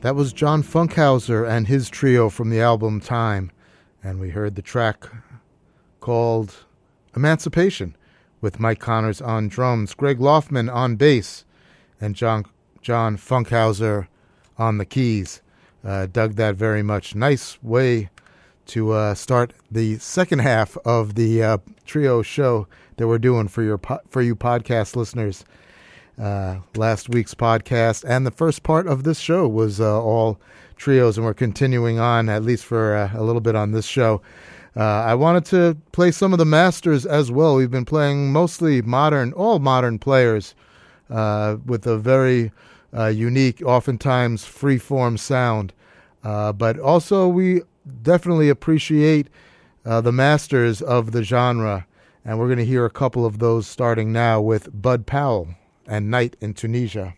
That was John Funkhauser and his trio from the album Time. And we heard the track called Emancipation with Mike Connors on drums, Greg Loffman on bass, and John Funkhauser on the keys. Dug that very much. Nice way to start the second half of the trio show that we're doing for you podcast listeners. Last week's podcast and the first part of this show was all trios, and we're continuing on, at least for a little bit on this show. I wanted to play some of the masters as well. We've been playing mostly all modern players with a very unique, oftentimes free-form sound. But also we definitely appreciate the masters of the genre, and we're going to hear a couple of those starting now with Bud Powell and Night in Tunisia.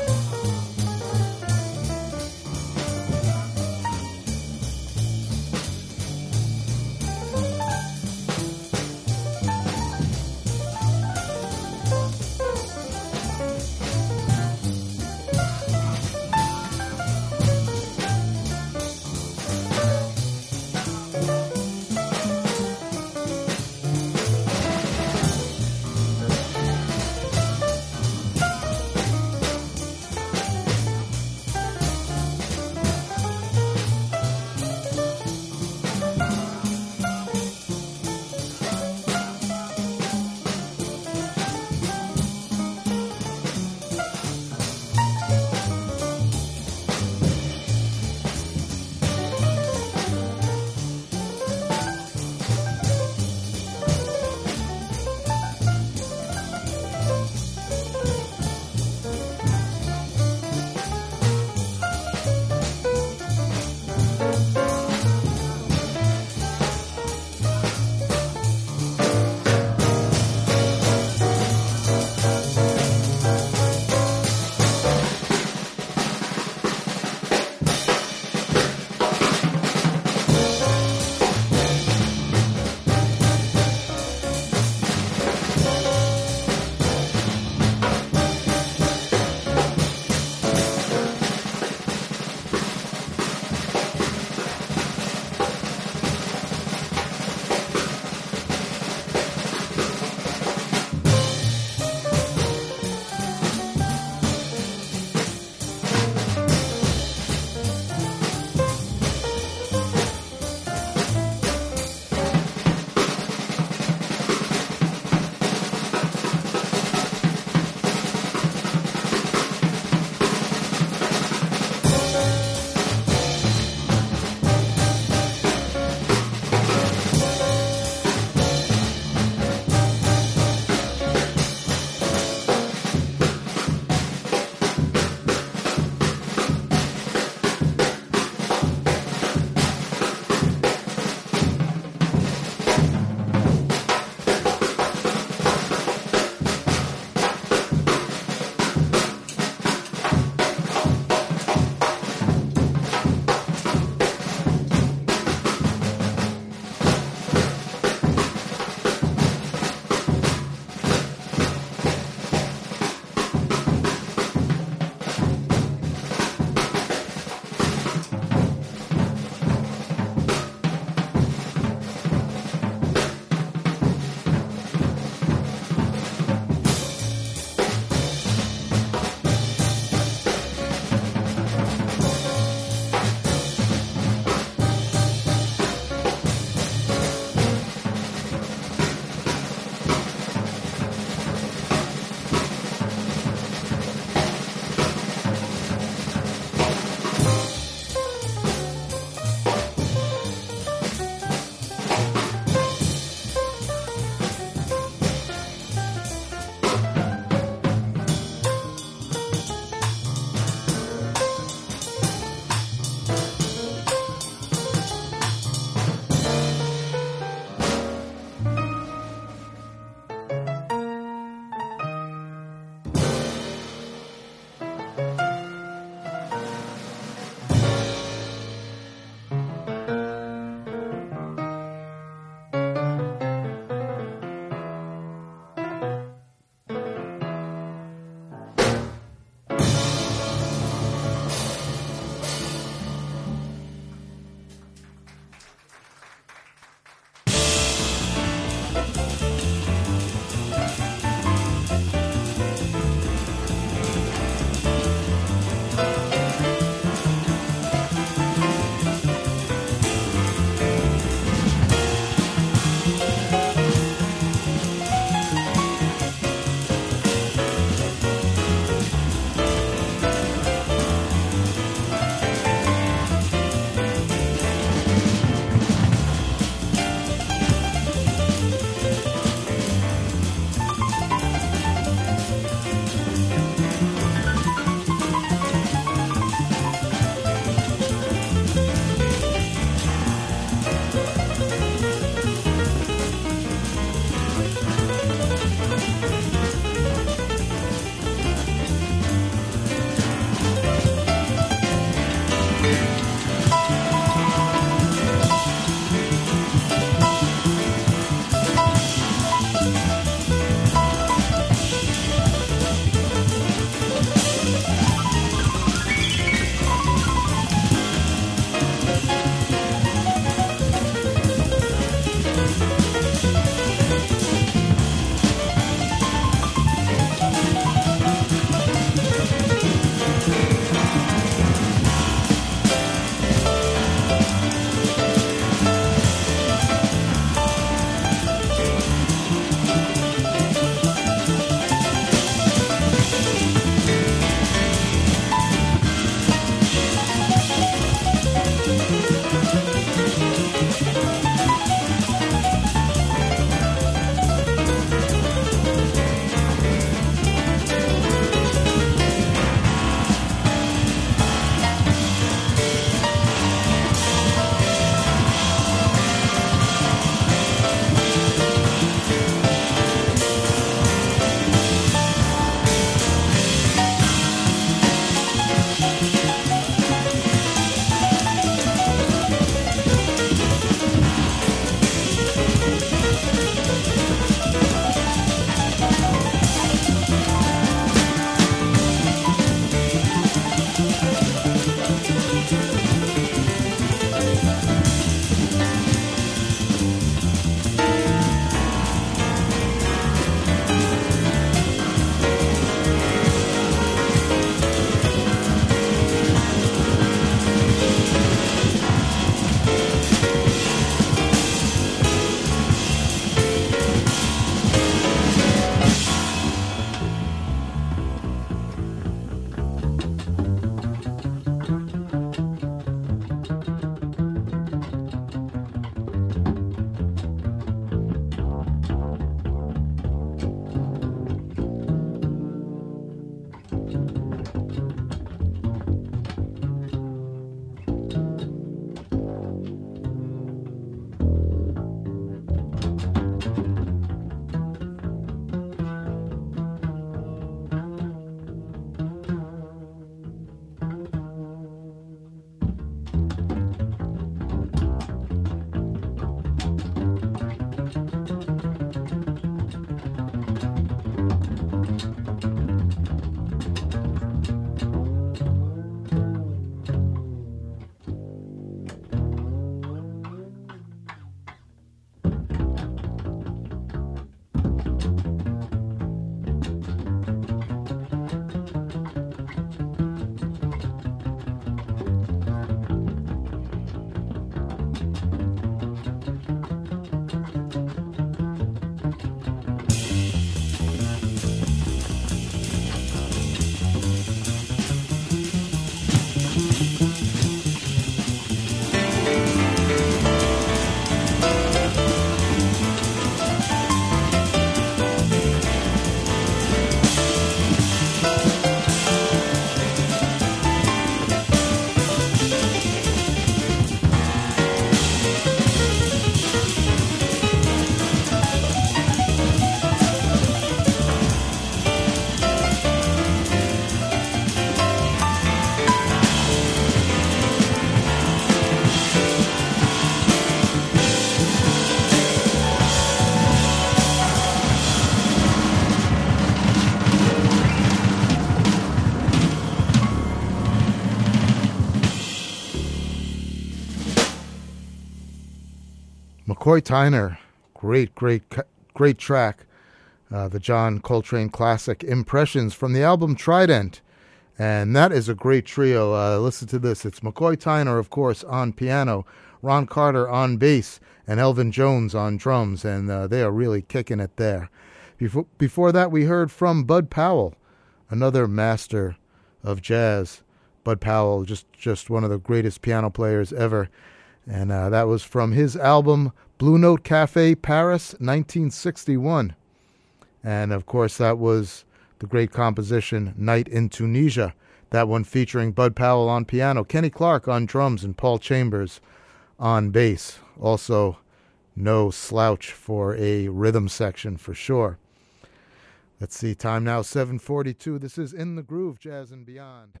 McCoy Tyner, great track. The John Coltrane classic Impressions from the album Trident. And that is a great trio. Listen to this. It's McCoy Tyner, of course, on piano, Ron Carter on bass, and Elvin Jones on drums. And they are really kicking it there. Before that, we heard from Bud Powell, another master of jazz. Bud Powell, just one of the greatest piano players ever. And that was from his album Blue Note Cafe, Paris, 1961. And, of course, that was the great composition Night in Tunisia. That one featuring Bud Powell on piano, Kenny Clarke on drums, and Paul Chambers on bass. Also, no slouch for a rhythm section for sure. Let's see, time now, 7:42. This is In the Groove, Jazz and Beyond.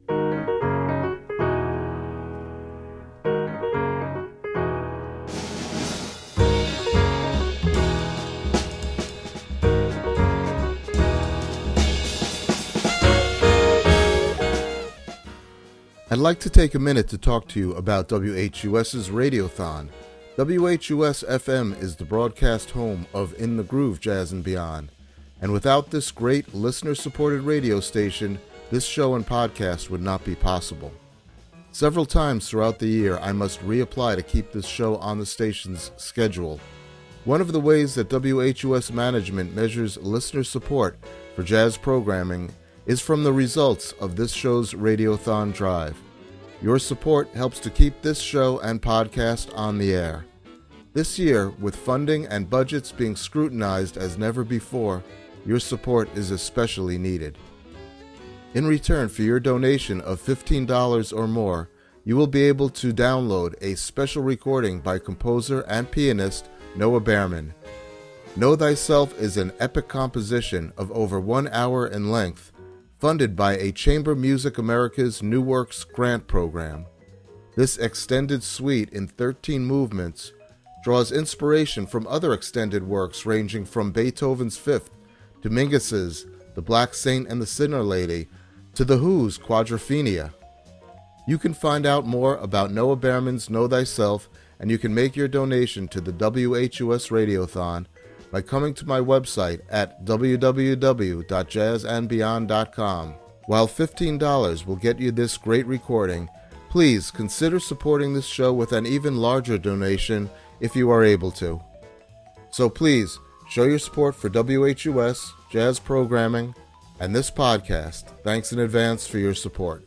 I'd like to take a minute to talk to you about WHUS's Radiothon. WHUS-FM is the broadcast home of In the Groove, Jazz and Beyond. And without this great listener-supported radio station, this show and podcast would not be possible. Several times throughout the year, I must reapply to keep this show on the station's schedule. One of the ways that WHUS management measures listener support for jazz programming is from the results of this show's Radiothon drive. Your support helps to keep this show and podcast on the air. This year, with funding and budgets being scrutinized as never before, your support is especially needed. In return for your donation of $15 or more, you will be able to download a special recording by composer and pianist Noah Behrman. Know Thyself is an epic composition of over 1 hour in length, funded by a Chamber Music America's New Works grant program. This extended suite in 13 movements draws inspiration from other extended works ranging from Beethoven's Fifth, to Mingus's The Black Saint and the Sinner Lady, to The Who's Quadrophenia. You can find out more about Noah Behrman's Know Thyself, and you can make your donation to the WHUS Radiothon by coming to my website at www.jazzandbeyond.com. While $15 will get you this great recording, please consider supporting this show with an even larger donation if you are able to. So please, show your support for WHUS, jazz programming, and this podcast. Thanks in advance for your support.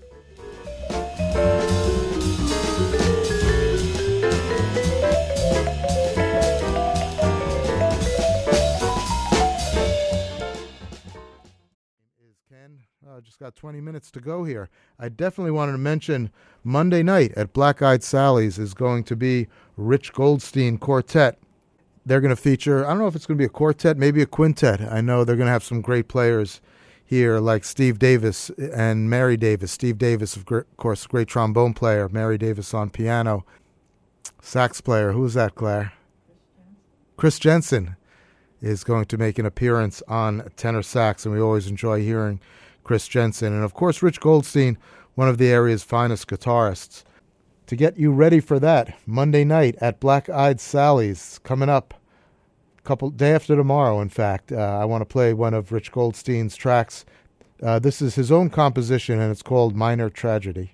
Just got 20 minutes to go here. I definitely wanted to mention Monday night at Black Eyed Sally's is going to be Rich Goldstein Quartet. They're going to feature, I don't know if it's going to be a quartet, maybe a quintet. I know they're going to have some great players here like Steve Davis and Mary Davis. Steve Davis, of course, great trombone player. Mary Davis on piano. Sax player, who's that, Claire? Chris Jensen is going to make an appearance on tenor sax, and we always enjoy hearing Chris Jensen. And, of course, Rich Goldstein, one of the area's finest guitarists. To get you ready for that, Monday night at Black Eyed Sally's, coming up day after tomorrow, in fact. I want to play one of Rich Goldstein's tracks. This is his own composition, and it's called Minor Tragedy.